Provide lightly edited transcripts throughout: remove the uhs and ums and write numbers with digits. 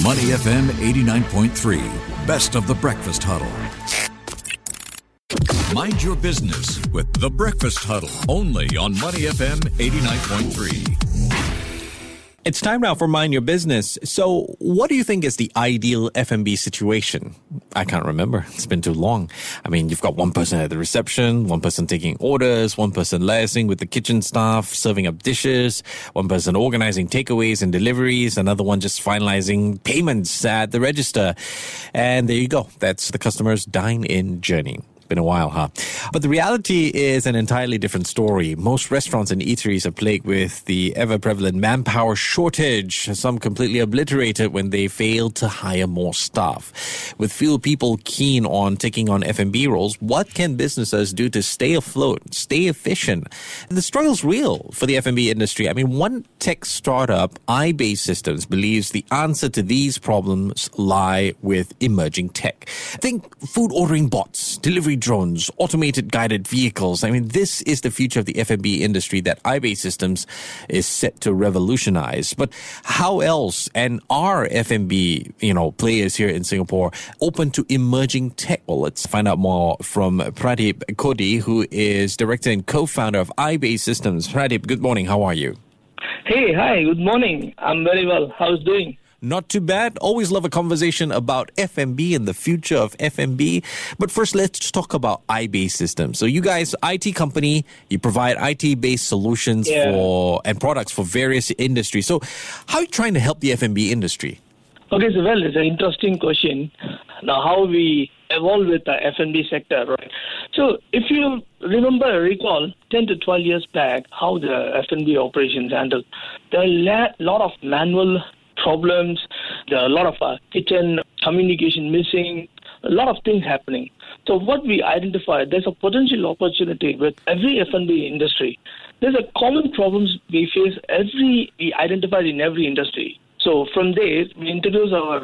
Money FM 89.3, best of the breakfast huddle. Mind your business with the breakfast huddle, only on Money FM 89.3. It's time now for Mind Your Business. So what do you think is the ideal F&B situation? I can't remember. It's been too long. I mean, you've got one person at the reception, one person taking orders, one person liaising with the kitchen staff, serving up dishes, one person organizing takeaways and deliveries, another one just finalizing payments at the register. And there you go. That's the customer's dine-in journey. Been a while, huh? But the reality is an entirely different story. Most restaurants and eateries are plagued with the ever-prevalent manpower shortage, some completely obliterated when they fail to hire more staff. With few people keen on taking on F&B roles, what can businesses do to stay afloat, stay efficient? The struggle's real for the F&B industry. I mean, one tech startup, iBase Systems, believes the answer to these problems lie with emerging tech. Think food ordering bots, delivery drones, automated guided vehicles. I mean, this is the future of the F&B industry that iBase Systems is set to revolutionize. But how else? And are F&B, players here in Singapore open to emerging tech? Well, let's find out more from Pradeep Kodi, who is director and co-founder of iBase Systems. Pradeep, good morning. How are you? Hey, hi. Good morning. I'm very well. How's it doing? Not too bad. Always love a conversation about F&B and the future of F&B. But first, let's talk about iBase Systems. So you guys, IT company, you provide IT-based solutions and products for various industries. So how are you trying to help the F&B industry? Okay, so it's an interesting question. Now, how we evolve with the F&B sector, right? So if you recall 10 to 12 years back, how the F&B operations handled, there are a lot of manual problems, there are a lot of kitchen communication missing, a lot of things happening. So what we identified, there's a potential opportunity with every F&B industry. There's a common problems we face we identified in every industry. So from there, we introduced our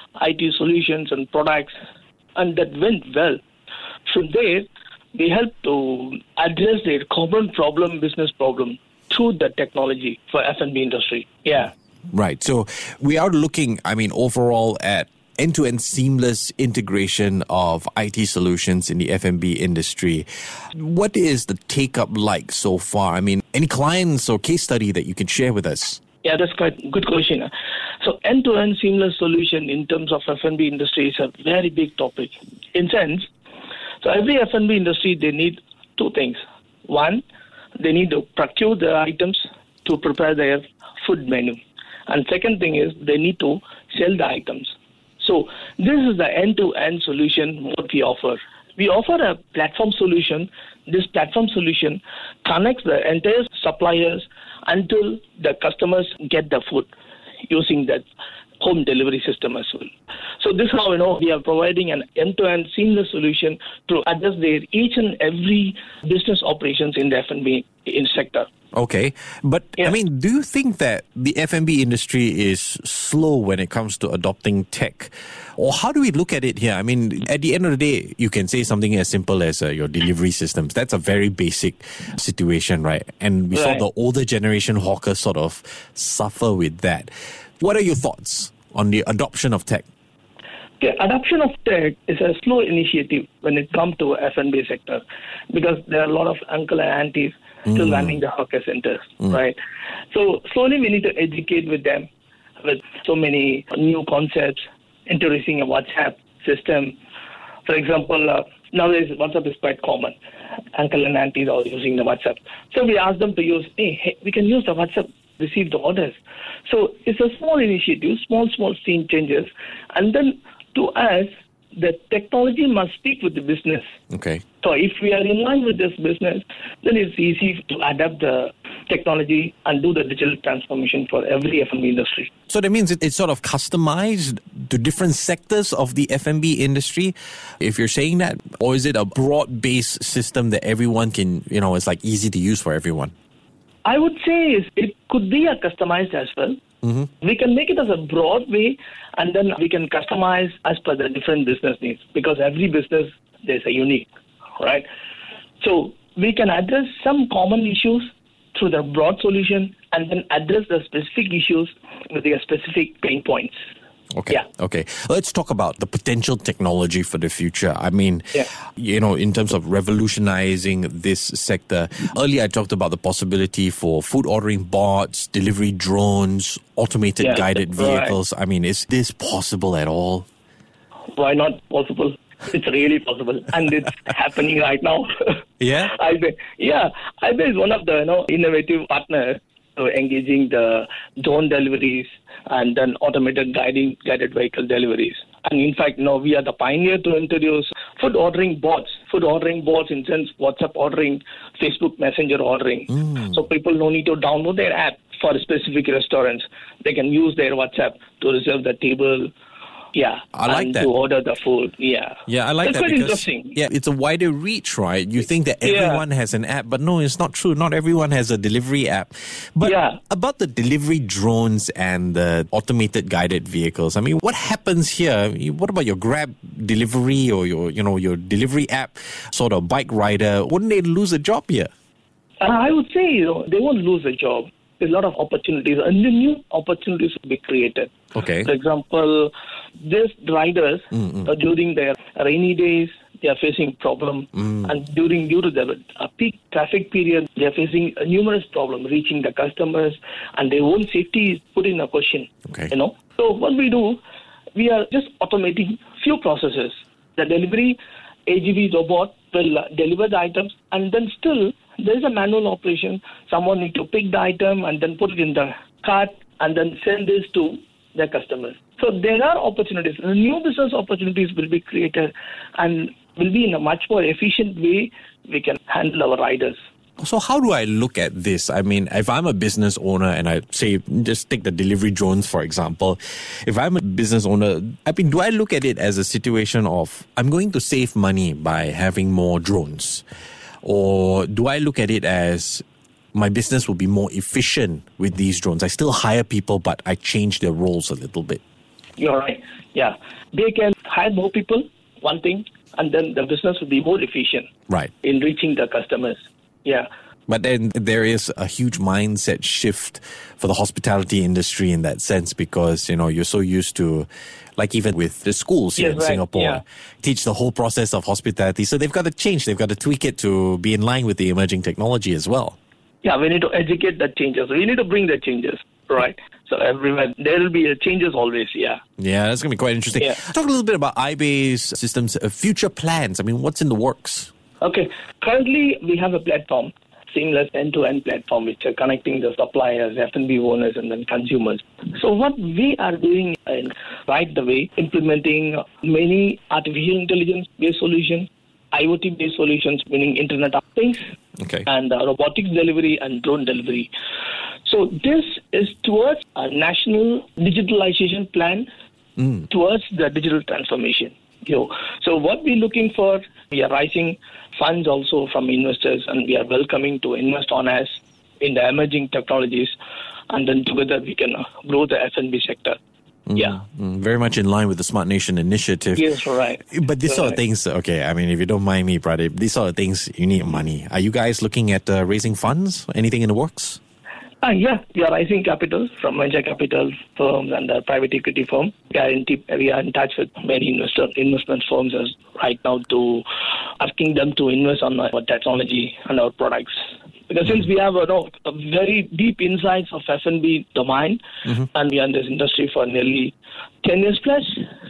IT solutions and products, and that went well. From there, we helped to address their common problem, business problem, through the technology for F&B industry. Yeah. Right. So we are looking, overall at end-to-end seamless integration of IT solutions in the F&B industry. What is the take-up like so far? Any clients or case study that you can share with us? Yeah, that's quite a good question. So end-to-end seamless solution in terms of F&B industry is a very big topic. In sense, so every F&B industry, they need two things. One, they need to procure the items to prepare their food menu. And second thing is they need to sell the items. So this is the end-to-end solution what we offer. We offer a platform solution. This platform solution connects the entire suppliers until the customers get the food using that home delivery system as well. So this is how we are providing an end-to-end seamless solution to address each and every business operations in the F&B sector. Okay. But, do you think that the F&B industry is slow when it comes to adopting tech? Or how do we look at it here? At the end of the day, you can say something as simple as your delivery systems. That's a very basic situation, right? And we saw the older generation hawkers sort of suffer with that. What are your thoughts on the adoption of tech? Okay, adoption of tech is a slow initiative when it comes to F&B sector because there are a lot of uncle and aunties still running the hawker centers, right? So slowly we need to educate with them with so many new concepts, introducing a WhatsApp system. For example, nowadays WhatsApp is quite common. Uncle and aunties are using the WhatsApp. So we ask them to use, we can use the WhatsApp, receive the orders. So it's a small initiative, small scene changes. And then to us, the technology must speak with the business. Okay. So if we are in line with this business, then it's easy to adapt the technology and do the digital transformation for every F&B industry. So that means it's sort of customized to different sectors of the F&B industry, if you're saying that? Or is it a broad-based system that everyone can, it's like easy to use for everyone? I would say it could be a customized as well. Mm-hmm. We can make it as a broad way, and then we can customize as per the different business needs, because every business, there's a unique, right? So we can address some common issues through the broad solution and then address the specific issues with their specific pain points. Okay. Yeah. Okay. Let's talk about the potential technology for the future. I mean, in terms of revolutionizing this sector, earlier I talked about the possibility for food ordering bots, delivery drones, automated guided vehicles. I mean, is this possible at all? Why not possible? It's really possible, and it's happening right now. Yeah? iBay is one of the innovative partners engaging the drone deliveries and then automated guided vehicle deliveries. And in fact, we are the pioneer to introduce food ordering bots in sense WhatsApp ordering, Facebook Messenger ordering. So people don't need to download their app for specific restaurants. They can use their WhatsApp to reserve the table. Yeah, I like and that. to order the food. Yeah, I like that quite because interesting. it's a wider reach, right? You think that everyone has an app, but no, it's not true. Not everyone has a delivery app. But about the delivery drones and the automated guided vehicles, I mean, what happens here? What about your Grab delivery or your delivery app sort of bike rider? Wouldn't they lose a job here? I would say they won't lose a job. There's a lot of opportunities, and new opportunities will be created. Okay. For example, these riders, during their rainy days, they are facing problems. And due to the peak traffic period, they are facing numerous problems reaching the customers, and their own safety is put in a question. Okay. So what we do, we are just automating few processes. The delivery AGV robot will deliver the items, and then still there is a manual operation. Someone need to pick the item and then put it in the cart and then send this to their customers. So there are opportunities. New business opportunities will be created and will be in a much more efficient way we can handle our riders. So how do I look at this? I mean, if I'm a business owner and I say, just take the delivery drones, for example. If I'm a business owner, I mean, do I look at it as a situation of I'm going to save money by having more drones? Or do I look at it as my business will be more efficient with these drones? I still hire people, but I change their roles a little bit. You're right. Yeah. They can hire more people, one thing, and then the business will be more efficient in reaching the customers. Yeah. But then there is a huge mindset shift for the hospitality industry in that sense because, you're so used to, like even with the schools here in Singapore, teach the whole process of hospitality. So they've got to change. They've got to tweak it to be in line with the emerging technology as well. Yeah, we need to educate the changes. We need to bring the changes, right? So everywhere, there will be changes always, Yeah, that's going to be quite interesting. Yeah. Talk a little bit about iBay's systems, future plans. I mean, what's in the works? Okay. Currently, we have a platform, seamless end-to-end platform, which are connecting the suppliers, F&B owners, and then consumers. So what we are doing right the way, implementing many artificial intelligence-based solutions, IoT-based solutions, meaning Internet of Things, and robotics delivery and drone delivery. So this is towards a national digitalization plan towards the digital transformation. So what we're looking for, we are raising funds also from investors, and we are welcoming to invest on us in the emerging technologies, and then together we can grow the F&B sector. Very much in line with the Smart Nation initiative. Yes, right. But these sort of things, I mean, if you don't mind me, Pradeep, these sort of things, you need money. Are you guys looking at raising funds? Anything in the works? We are raising capital from venture capital firms and private equity firm. We are in touch with many investment firms right now to asking them to invest on our technology and our products. Because since we have a very deep insights of F&B domain, and we are in this industry for nearly 10 years plus,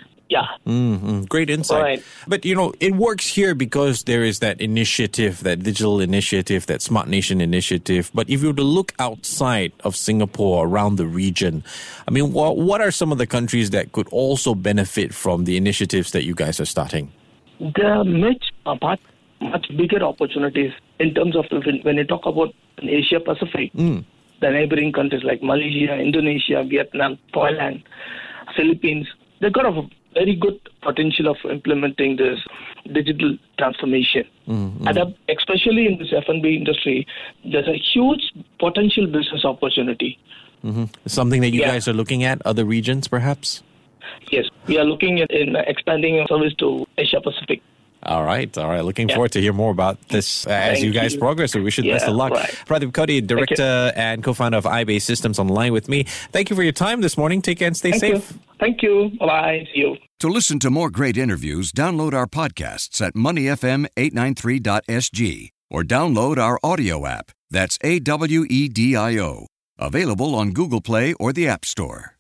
great insight. Right. But, it works here because there is that initiative, that digital initiative, that Smart Nation initiative. But if you were to look outside of Singapore, around the region, I mean, what are some of the countries that could also benefit from the initiatives that you guys are starting? There are much bigger opportunities in terms of when you talk about Asia Pacific, the neighboring countries like Malaysia, Indonesia, Vietnam, Thailand, Philippines. They've got a very good potential of implementing this digital transformation. And especially in this F&B industry, there's a huge potential business opportunity. Something that you guys are looking at, other regions perhaps? Yes, we are looking at expanding our service to Asia Pacific. All right. Looking forward to hear more about this as you guys progress. We wish you the best of luck. Right. Pradeep Kodi, Director and Co-founder of iBay Systems, on the line with me. Thank you for your time this morning. Take care and stay safe. You. Thank you. Bye-bye. See you. To listen to more great interviews, download our podcasts at moneyfm893.sg or download our audio app. That's AWEDIO. Available on Google Play or the App Store.